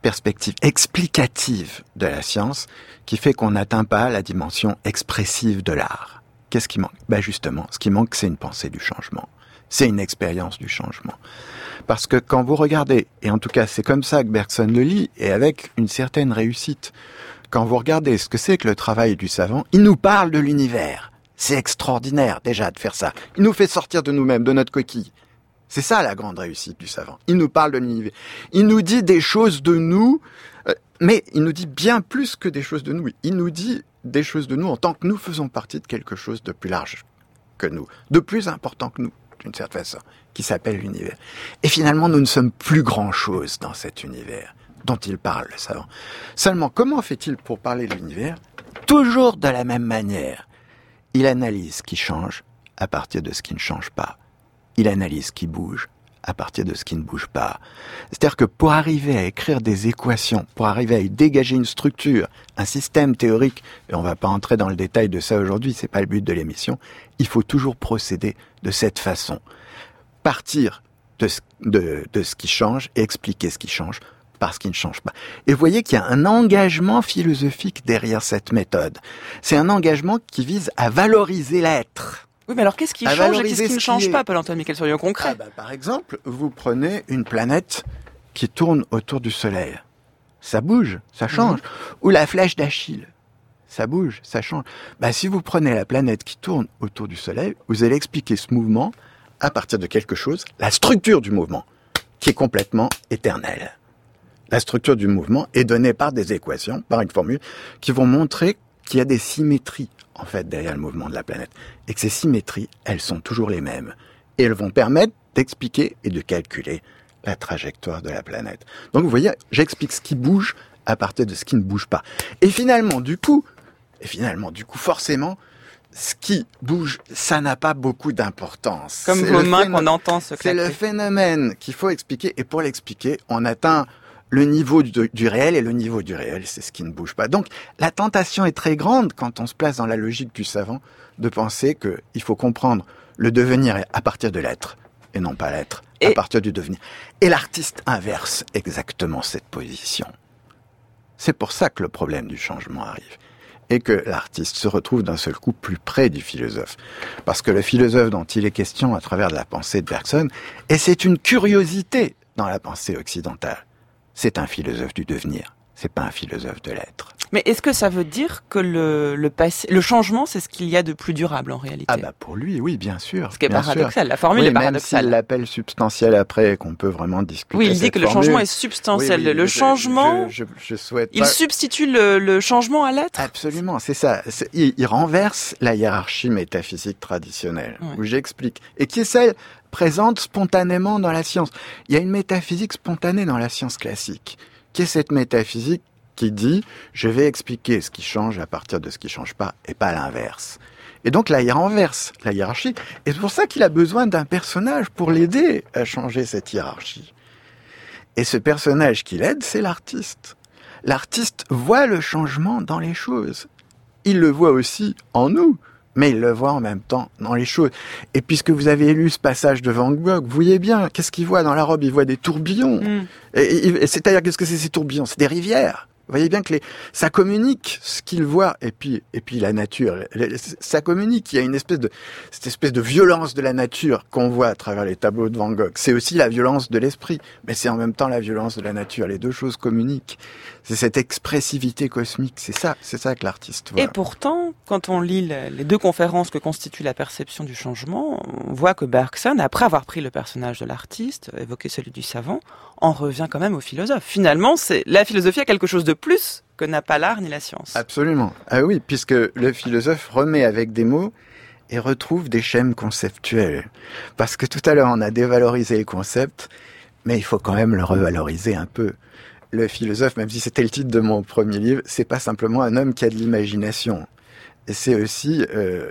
perspective explicative de la science qui fait qu'on n'atteint pas la dimension expressive de l'art. Qu'est-ce qui manque ? Justement, ce qui manque, c'est une pensée du changement. C'est une expérience du changement. Parce que quand vous regardez, et en tout cas c'est comme ça que Bergson le lit, et avec une certaine réussite, quand vous regardez ce que c'est que le travail du savant, il nous parle de l'univers. C'est extraordinaire déjà de faire ça. Il nous fait sortir de nous-mêmes, de notre coquille. C'est ça la grande réussite du savant. Il nous parle de l'univers. Il nous dit des choses de nous, mais il nous dit bien plus que des choses de nous. Il nous dit des choses de nous en tant que nous faisons partie de quelque chose de plus large que nous, de plus important que nous, d'une certaine façon, qui s'appelle l'univers. Et finalement, nous ne sommes plus grand-chose dans cet univers dont il parle, le savant. Seulement, comment fait-il pour parler de l'univers ? Toujours de la même manière. Il analyse ce qui change à partir de ce qui ne change pas. Il analyse ce qui bouge à partir de ce qui ne bouge pas. C'est-à-dire que pour arriver à écrire des équations, pour arriver à y dégager une structure, un système théorique, et on ne va pas entrer dans le détail de ça aujourd'hui, c'est pas le but de l'émission, il faut toujours procéder de cette façon. Partir de ce qui change et expliquer ce qui change parce qu'il ne change pas. Et vous voyez qu'il y a un engagement philosophique derrière cette méthode. C'est un engagement qui vise à valoriser l'être.
Oui, mais alors qu'est-ce qui change et qu'est-ce qui ne change pas, Paul-Antoine Miquel, soyons concrets.
Par exemple, vous prenez une planète qui tourne autour du Soleil. Ça bouge, ça change. Ou la flèche d'Achille. Ça bouge, ça change. Si vous prenez la planète qui tourne autour du Soleil, vous allez expliquer ce mouvement à partir de quelque chose, la structure du mouvement, qui est complètement éternelle. La structure du mouvement est donnée par des équations, par une formule, qui vont montrer qu'il y a des symétries, en fait, derrière le mouvement de la planète. Et que ces symétries, elles sont toujours les mêmes. Et elles vont permettre d'expliquer et de calculer la trajectoire de la planète. Donc, vous voyez, j'explique ce qui bouge à partir de ce qui ne bouge pas. Et finalement, du coup, forcément, ce qui bouge, ça n'a pas beaucoup d'importance.
Comme vos mains qu'on entend se claquer.
C'est le phénomène qu'il faut expliquer. Et pour l'expliquer, on atteint le niveau du réel, et le niveau du réel, c'est ce qui ne bouge pas. Donc, la tentation est très grande, quand on se place dans la logique du savant, de penser qu'il faut comprendre le devenir à partir de l'être, et non pas l'être à partir du devenir. Et l'artiste inverse exactement cette position. C'est pour ça que le problème du changement arrive. Et que l'artiste se retrouve d'un seul coup plus près du philosophe. Parce que le philosophe dont il est question à travers la pensée de Bergson, et c'est une curiosité dans la pensée occidentale, c'est un philosophe du devenir, c'est pas un philosophe de l'être.
Mais est-ce que ça veut dire que le passé, le changement, c'est ce qu'il y a de plus durable en réalité ?
Pour lui, oui, bien sûr.
Ce qui est paradoxal, la formule est paradoxale.
Même s'il l'appelle substantiel après, qu'on peut vraiment discuter.
Oui, il dit que le changement est substantiel. Le changement,
je souhaite
il substitue le changement à l'être ?
Absolument, c'est ça. Il renverse la hiérarchie métaphysique traditionnelle, où j'explique, et qui est celle présente spontanément dans la science. Il y a une métaphysique spontanée dans la science classique, qui est cette métaphysique qui dit « je vais expliquer ce qui change à partir de ce qui ne change pas, et pas l'inverse ». Et donc là, il renverse la hiérarchie, et c'est pour ça qu'il a besoin d'un personnage pour l'aider à changer cette hiérarchie. Et ce personnage qui l'aide, c'est l'artiste. L'artiste voit le changement dans les choses. Il le voit aussi en nous, mais il le voit en même temps dans les choses. Et puisque vous avez lu ce passage de Van Gogh, vous voyez bien, qu'est-ce qu'il voit dans la robe ? Il voit des tourbillons. Et c'est-à-dire, qu'est-ce que c'est ces tourbillons ? C'est des rivières. Vous voyez bien que ça communique ce qu'il voit, et puis la nature. Ça communique. Il y a cette espèce de violence de la nature qu'on voit à travers les tableaux de Van Gogh. C'est aussi la violence de l'esprit, mais c'est en même temps la violence de la nature. Les deux choses communiquent. C'est cette expressivité cosmique. C'est ça que l'artiste voit.
Et pourtant, quand on lit les deux conférences que constitue la perception du changement, on voit que Bergson, après avoir pris le personnage de l'artiste, évoqué celui du savant, en revient quand même au philosophe. Finalement, la philosophie a quelque chose de plus que n'a pas l'art ni la science.
Absolument. Ah oui, puisque le philosophe remet avec des mots et retrouve des schèmes conceptuels. Parce que tout à l'heure, on a dévalorisé le concept, mais il faut quand même le revaloriser un peu. Le philosophe, même si c'était le titre de mon premier livre, c'est pas simplement un homme qui a de l'imagination. C'est aussi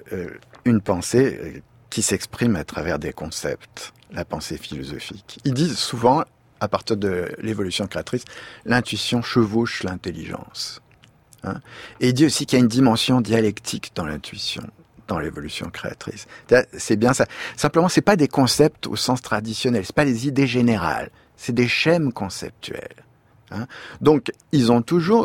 une pensée qui s'exprime à travers des concepts, la pensée philosophique. Ils disent souvent, à partir de l'évolution créatrice, l'intuition chevauche l'intelligence. Et il dit aussi qu'il y a une dimension dialectique dans l'intuition, dans l'évolution créatrice. C'est bien ça. Simplement, c'est pas des concepts au sens traditionnel, c'est pas des idées générales, c'est des schèmes conceptuels. Hein. Donc, il y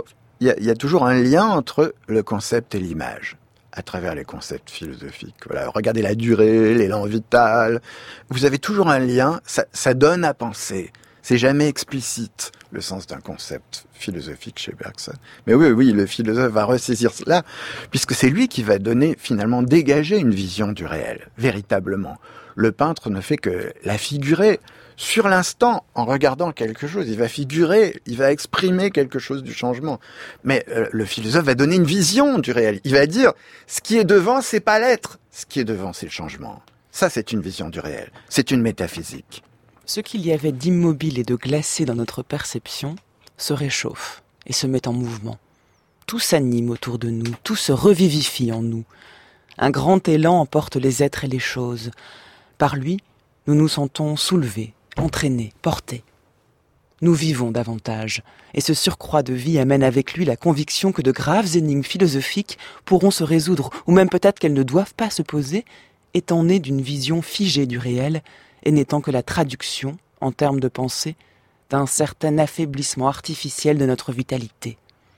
a toujours un lien entre le concept et l'image, à travers les concepts philosophiques. Voilà, regardez la durée, l'élan vital. Vous avez toujours un lien, ça donne à penser. C'est jamais explicite, le sens d'un concept philosophique chez Bergson. Mais oui, le philosophe va ressaisir cela, puisque c'est lui qui va finalement dégager une vision du réel, véritablement. Le peintre ne fait que la figurer sur l'instant, en regardant quelque chose. Il va figurer, il va exprimer quelque chose du changement. Mais le philosophe va donner une vision du réel. Il va dire, ce qui est devant, c'est pas l'être. Ce qui est devant, c'est le changement. Ça, c'est une vision du réel. C'est une métaphysique.
Ce qu'il y avait d'immobile et de glacé dans notre perception se réchauffe et se met en mouvement. Tout s'anime autour de nous, tout se revivifie en nous. Un grand élan emporte les êtres et les choses. Par lui, nous nous sentons soulevés, entraînés, portés. Nous vivons davantage, et ce surcroît de vie amène avec lui la conviction que de graves énigmes philosophiques pourront se résoudre, ou même peut-être qu'elles ne doivent pas se poser, étant nées d'une vision figée du réel, et n'étant que la traduction, en termes de pensée, d'un certain affaiblissement artificiel de notre vitalité.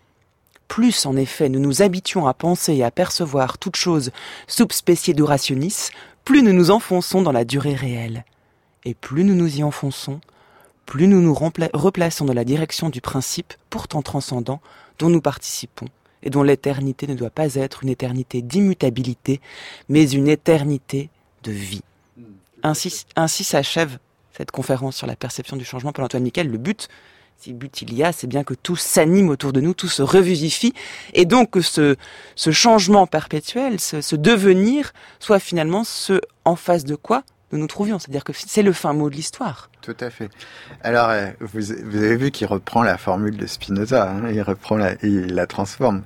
Plus, en effet, nous nous habituons à penser et à percevoir toute chose sub specie durationis, plus nous nous enfonçons dans la durée réelle. Et plus nous nous y enfonçons, plus nous nous replaçons dans la direction du principe, pourtant transcendant, dont nous participons, et dont l'éternité ne doit pas être une éternité d'immutabilité, mais une éternité de vie. Ainsi s'achève cette conférence sur la perception du changement par Antoine Miquel. Le but, si but il y a, c'est bien que tout s'anime autour de nous, tout se revivifie, et donc que ce changement perpétuel, ce devenir, soit finalement ce en face de quoi nous nous trouvions. C'est-à-dire que c'est le fin mot de l'histoire.
Tout à fait. Alors, vous avez vu qu'il reprend la formule de Spinoza, hein, il la transforme.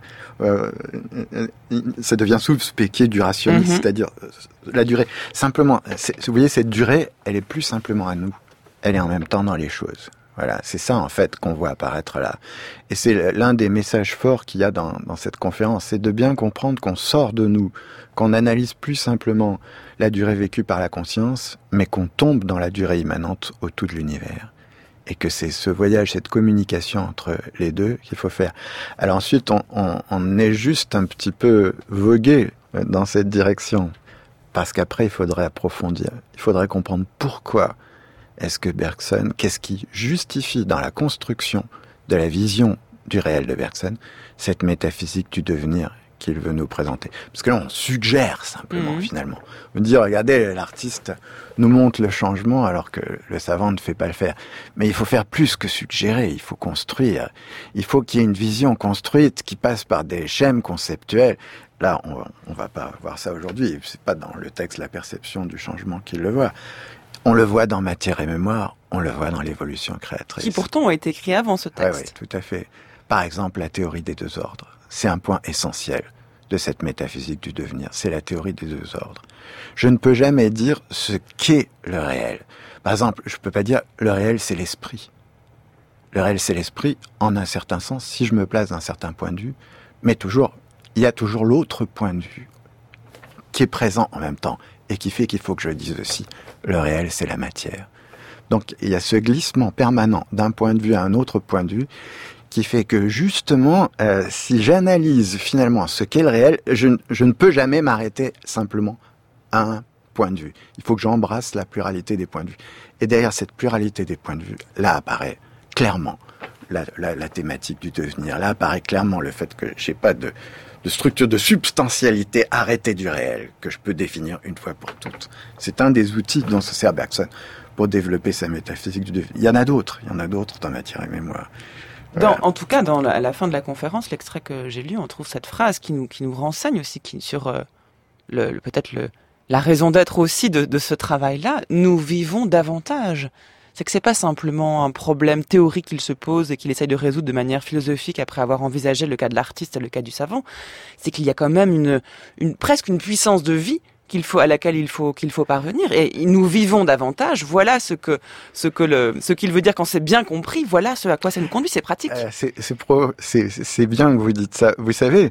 Ça devient sous-spécié durationniste, c'est-à-dire la durée. Simplement, vous voyez, cette durée, elle est plus simplement à nous. Elle est en même temps dans les choses. Voilà, c'est ça en fait qu'on voit apparaître là. Et c'est l'un des messages forts qu'il y a dans cette conférence, c'est de bien comprendre qu'on sort de nous, qu'on n'analyse plus simplement la durée vécue par la conscience, mais qu'on tombe dans la durée immanente au tout de l'univers. Et que c'est ce voyage, cette communication entre les deux qu'il faut faire. Alors ensuite, on est juste un petit peu vogué dans cette direction, parce qu'après il faudrait approfondir, il faudrait comprendre pourquoi est-ce que Bergson, qu'est-ce qui justifie dans la construction de la vision du réel de Bergson cette métaphysique du devenir qu'il veut nous présenter. Parce que là, on suggère simplement, finalement. On dit, regardez, l'artiste nous montre le changement alors que le savant ne fait pas le faire. Mais il faut faire plus que suggérer, il faut construire. Il faut qu'il y ait une vision construite qui passe par des schèmes conceptuels. Là, on va pas voir ça aujourd'hui. C'est pas dans le texte La perception du changement qu'il le voit. On le voit dans Matière et Mémoire, on le voit dans l'évolution créatrice.
Qui pourtant ont été écrits avant ce texte.
Oui, tout à fait. Par exemple, la théorie des deux ordres. C'est un point essentiel de cette métaphysique du devenir. C'est la théorie des deux ordres. Je ne peux jamais dire ce qu'est le réel. Par exemple, je ne peux pas dire le réel, c'est l'esprit. Le réel, c'est l'esprit, en un certain sens, si je me place d'un certain point de vue, mais toujours, il y a toujours l'autre point de vue qui est présent en même temps et qui fait qu'il faut que je dise aussi, le réel, c'est la matière. Donc, il y a ce glissement permanent d'un point de vue à un autre point de vue qui fait que, justement, si j'analyse finalement ce qu'est le réel, je ne peux jamais m'arrêter simplement à un point de vue. Il faut que j'embrasse la pluralité des points de vue. Et derrière cette pluralité des points de vue, là apparaît clairement la thématique du devenir. Là apparaît clairement le fait que j'ai pas de structure de substantialité arrêtée du réel que je peux définir une fois pour toutes. C'est un des outils dont se sert Bergson pour développer sa métaphysique du devenir. Il y en a d'autres dans Matière et Mémoire. Voilà.
En tout cas, à la fin de la conférence, l'extrait que j'ai lu, on trouve cette phrase qui nous renseigne aussi sur peut-être la raison d'être aussi de ce travail-là. Nous vivons davantage. C'est que c'est pas simplement un problème théorique qu'il se pose et qu'il essaye de résoudre de manière philosophique après avoir envisagé le cas de l'artiste et le cas du savant. C'est qu'il y a quand même presque une puissance de vie à laquelle il faut parvenir. Et nous vivons davantage. Voilà ce qu'il veut dire quand c'est bien compris. Voilà ce à quoi ça nous conduit. C'est pratique.
C'est bien que vous dites ça. Vous savez,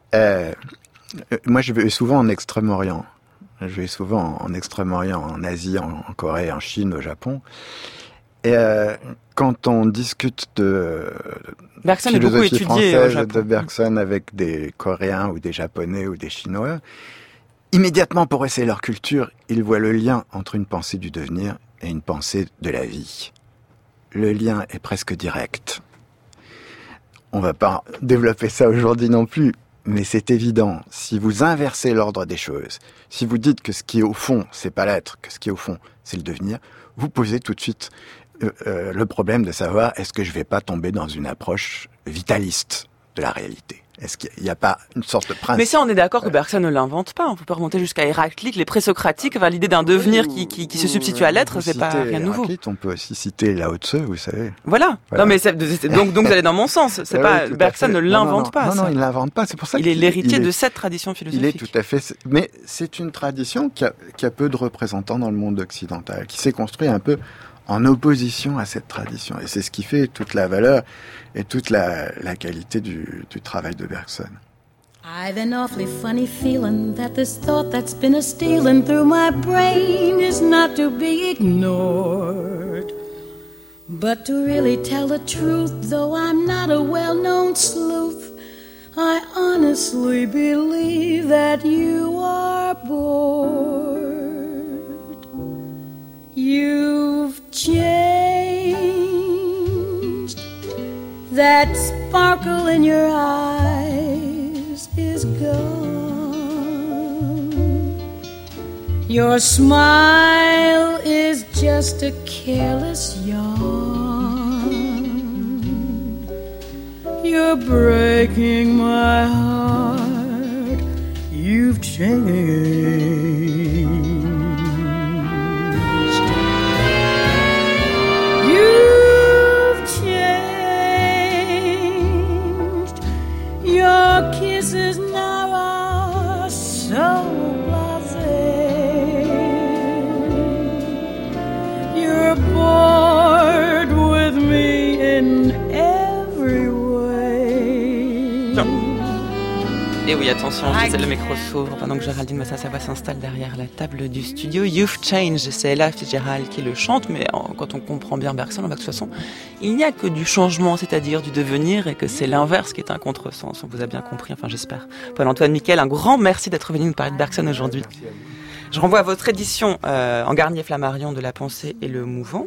moi je vais souvent en Extrême-Orient. Je vais souvent en Extrême-Orient, en Asie, en Corée, en Chine, au Japon. Et quand on discute de
Bergson est beaucoup
philosophie
étudié au
française,
Japon.
de Bergson avec des Coréens ou des Japonais ou des Chinois, immédiatement pour essayer leur culture, ils voient le lien entre une pensée du devenir et une pensée de la vie. Le lien est presque direct. On va pas développer ça aujourd'hui non plus, mais c'est évident. Si vous inversez l'ordre des choses, si vous dites que ce qui est au fond, c'est pas l'être, que ce qui est au fond, c'est le devenir, vous posez tout de suite le problème de savoir est-ce que je vais pas tomber dans une approche vitaliste de la réalité. Est-ce qu'il n'y a pas une sorte de principe?
Mais ça, on est d'accord que Bergson ne l'invente pas. On peut pas remonter jusqu'à Héraclite, les présocratiques, enfin, l'idée d'un devenir qui se substitue à l'être, c'est pas rien de nouveau.
Héraclite, on peut aussi citer Lao Tse, vous savez.
Voilà. Non, mais donc vous allez dans mon sens. C'est pas,
oui,
Bergson ne l'invente pas.
Non, il l'invente pas. C'est pour ça
il est l'héritier de cette tradition philosophique.
Il est tout à fait, mais c'est une tradition qui a peu de représentants dans le monde occidental, qui s'est construit un peu en opposition à cette tradition. Et c'est ce qui fait toute la valeur et toute la qualité du travail de Bergson.
I've an awfully funny feeling that this thought that's been a-stealing through my brain is not to be ignored. But to really tell the truth, though I'm not a well-known sleuth, I honestly believe that you are bored. You've changed. That sparkle in your eyes is gone. Your smile is just a careless yawn. You're breaking my heart. You've changed. You've changed. Your kisses now are so blasé. You're bored with me in every way.
Et oui, attention, Gisèle, le micro s'ouvre pendant que Géraldine Massa-Savoie s'installe derrière la table du studio. You've changed, c'est Ella Fitzgerald qui le chante, mais quand on comprend bien Bergson, on voit que de toute façon, il n'y a que du changement, c'est-à-dire du devenir, et que c'est l'inverse qui est un contresens. On vous a bien compris, enfin j'espère. Paul-Antoine Miquel, un grand merci d'être venu nous parler de Bergson aujourd'hui. Je renvoie à votre édition en Garnier Flammarion de La pensée et le mouvant,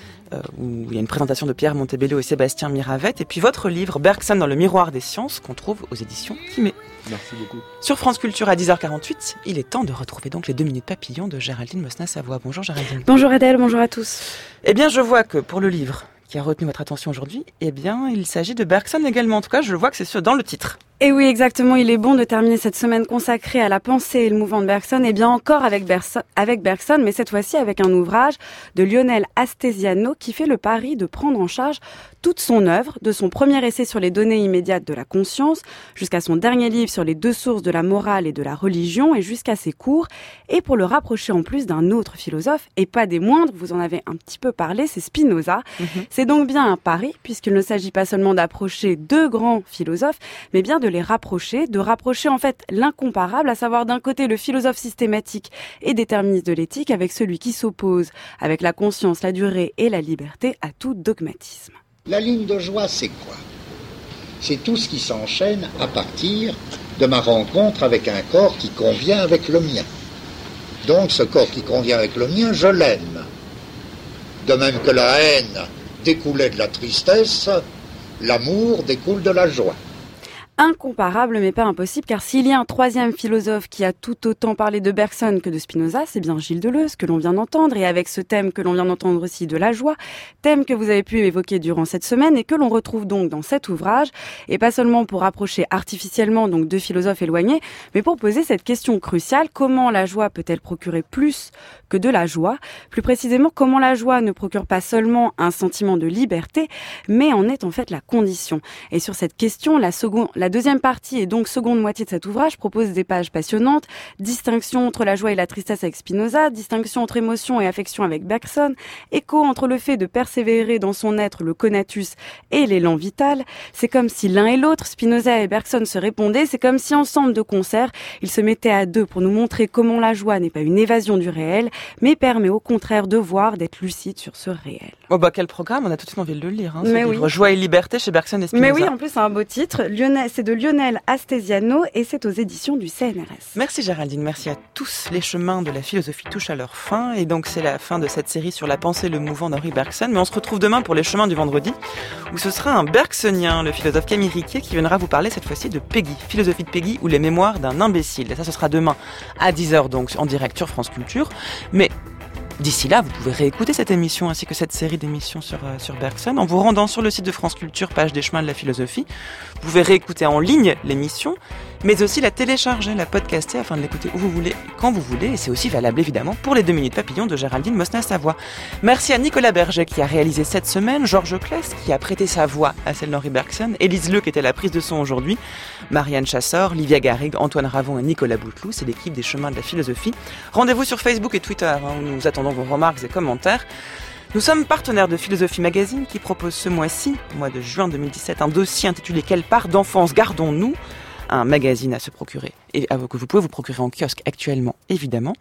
où il y a une présentation de Pierre Montebello et Sébastien Miravette, et puis votre livre Bergson dans le miroir des sciences, qu'on trouve aux éditions Timée.
Merci beaucoup.
Sur France Culture à 10h48, il est temps de retrouver donc les 2 minutes papillons de Géraldine Mosna-Savoie. Bonjour Géraldine.
Bonjour Adèle, bonjour à tous.
Eh bien, je vois que pour le livre qui a retenu votre attention aujourd'hui, eh bien, il s'agit de Bergson également. En tout cas, je vois que c'est dans le titre.
Et oui, exactement, il est bon de terminer cette semaine consacrée à la pensée et le mouvement de Bergson, et bien encore avec Bergson, mais cette fois-ci avec un ouvrage de Lionel Astesiano qui fait le pari de prendre en charge toute son œuvre, de son premier essai sur les données immédiates de la conscience, jusqu'à son dernier livre sur les 2 sources de la morale et de la religion, et jusqu'à ses cours, et pour le rapprocher en plus d'un autre philosophe, et pas des moindres, vous en avez un petit peu parlé, c'est Spinoza. C'est donc bien un pari, puisqu'il ne s'agit pas seulement d'approcher 2 grands philosophes, mais bien de rapprocher en fait l'incomparable, à savoir d'un côté le philosophe systématique et déterministe de l'éthique, avec celui qui s'oppose avec la conscience, la durée et la liberté à tout dogmatisme.
La ligne de joie, c'est quoi? C'est tout ce qui s'enchaîne à partir de ma rencontre avec un corps qui convient avec le mien. Donc ce corps qui convient avec le mien, je l'aime. De même que la haine découlait de la tristesse, l'amour découle de la joie.
Incomparable mais pas impossible, car s'il y a un 3e philosophe qui a tout autant parlé de Bergson que de Spinoza, c'est bien Gilles Deleuze que l'on vient d'entendre, et avec ce thème que l'on vient d'entendre aussi de la joie, thème que vous avez pu évoquer durant cette semaine et que l'on retrouve donc dans cet ouvrage, et pas seulement pour rapprocher artificiellement donc 2 philosophes éloignés, mais pour poser cette question cruciale: comment la joie peut-elle procurer plus que de la joie? Plus précisément, comment la joie ne procure pas seulement un sentiment de liberté, mais en est en fait la condition. Et sur cette question, la deuxième partie et donc seconde moitié de cet ouvrage propose des pages passionnantes, distinction entre la joie et la tristesse avec Spinoza, distinction entre émotion et affection avec Bergson, écho entre le fait de persévérer dans son être, le conatus, et l'élan vital. C'est comme si l'un et l'autre, Spinoza et Bergson, se répondaient, c'est comme si ensemble de concert, ils se mettaient à deux pour nous montrer comment la joie n'est pas une évasion du réel, mais permet au contraire de voir, d'être lucide sur ce réel.
Oh bah quel programme, on a tout de suite envie de le lire.
Mais oui.
Joie et liberté chez Bergson et Spinoza.
Mais oui, en plus c'est un beau titre. C'est de Lionel Astesiano et c'est aux éditions du CNRS.
Merci Géraldine, merci à tous. Les chemins de la philosophie touchent à leur fin et donc c'est la fin de cette série sur la pensée et le mouvant d'Henri Bergson. Mais on se retrouve demain pour les chemins du vendredi où ce sera un bergsonien, le philosophe Camille Riquet, qui viendra vous parler cette fois-ci de Peggy, philosophie de Peggy ou les mémoires d'un imbécile. Et ça ce sera demain à 10h donc en direct sur France Culture. Mais d'ici là, vous pouvez réécouter cette émission ainsi que cette série d'émissions sur Bergson en vous rendant sur le site de France Culture, page des chemins de la philosophie. Vous pouvez réécouter en ligne l'émission, mais aussi la télécharger, la podcaster afin de l'écouter où vous voulez, quand vous voulez. Et c'est aussi valable évidemment pour les 2 minutes papillons de Géraldine Mosna-Savoie. Merci à Nicolas Berger qui a réalisé cette semaine, Georges Claes qui a prêté sa voix à celle d'Henri Bergson, Élise Leu qui était la prise de son aujourd'hui, Marianne Chassor, Livia Garrigue, Antoine Ravon et Nicolas Bouteloup. C'est l'équipe des chemins de la philosophie. Rendez-vous sur Facebook et Twitter où nous attendons vos remarques et commentaires. Nous sommes partenaires de Philosophie Magazine qui propose ce mois-ci, au mois de juin 2017, un dossier intitulé « Quelle part d'enfance gardons-nous ?» un magazine à se procurer et que vous pouvez vous procurer en kiosque actuellement, évidemment.